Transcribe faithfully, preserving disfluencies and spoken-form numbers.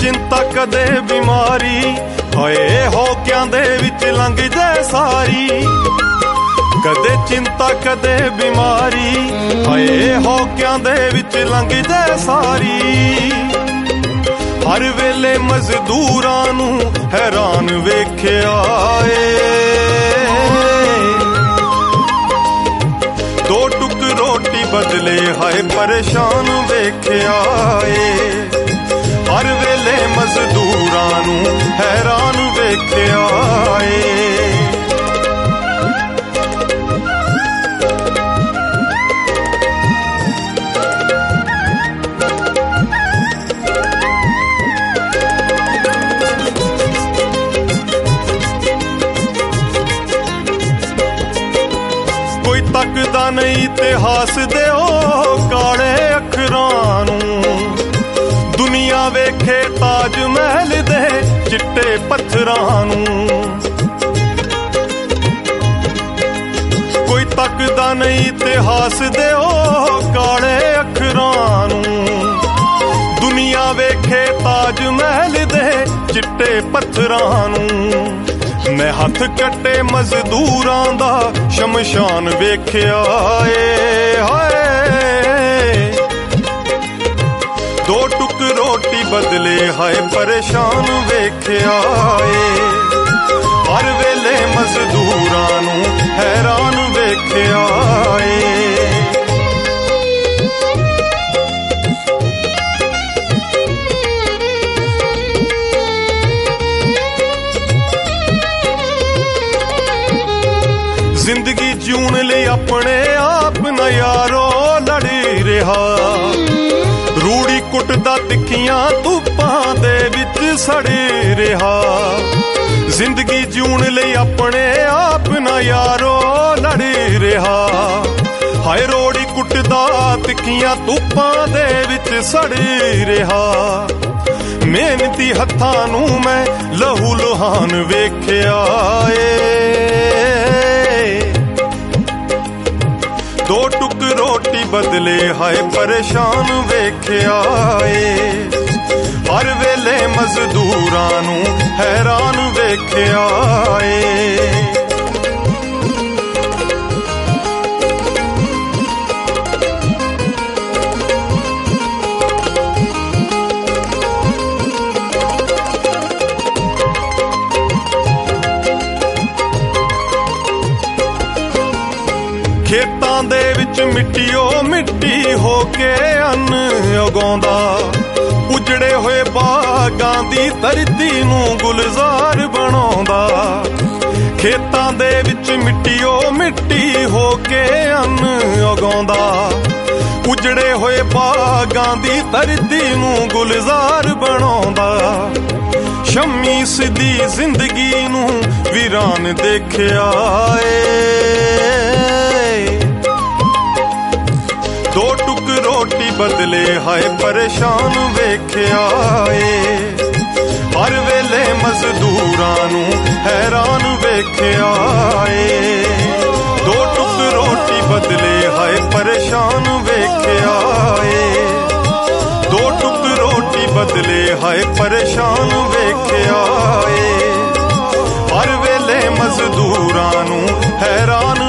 चिंता कदे बीमारी होए होकियां दे विच लंघ जाए सारी। कदे चिंता कदे बीमारी होए होकियां दे विच लंघ जाए सारी। हर वेले मजदूरां नू हैरान वेख्या ए, दो टुक रोटी बदले हाय परेशान वेख्या ए। हर वेले मजदूरां नू हैरान वेख्या ए। तकदा नहीं इतिहास दे ओ काले अखरां नूं, दुनिया वेखे ताज महल दे चिट्टे पत्थरां नूं। कोई तकदा नहीं इतिहास दे ओ काले अखरां नूं, दुनिया वेखे ताज महल दे चिट्टे पत्थरां नूं। मैं हथ कट्टे मजदूरां दा शमशान वेख्या ए हाय। दो टुक रोटी बदले हाय परेशान वेख्या ए। हर वेले मजदूरां नू हैरान वेख्या ए। जिंदगी जीण लई अपने आप न यारो लड़ी रहा, रूड़ी कुटदा तिखियां धुप्पां दे विच सड़ी रहा। जिंदगी जीण लई अपने आप न यारो लड़ी रहा, हाय रोड़ी कुटदा तिखियां धुप्पां दे विच सड़ी रहा। मेहनती हत्थां नू मैं लहू लुहान वेख्या ए। दो टुक रोटी बदले हाय परेशान वेख्या ए। हर वेले मजदूरां नू हैरान वेख्या ए। खेतां दे विच मिट्टी ओ मिट्टी हो के अन्न उगाउंदा, उजड़े होए बागां दी धरती नूं गुलजार बनाउंदा। खेतां दे विच मिट्टी ओ मिट्टी हो के अन्न उगाउंदा, उजड़े होए बागां दी धरती नूं गुलजार बनाउंदा। शम्मी सिदी जिंदगी नूं वीरान देखिया ए। दो टुक रोटी बदले हाय परेशान वेख्या ए। हर वेले मजदूरां नू हैरान वेख्या ए। दो टुक रोटी बदले हाय परेशान वेख्या ए। दो टुक रोटी बदले हाय परेशान वेख्या ए। हर वेले मजदूरां नू हैरान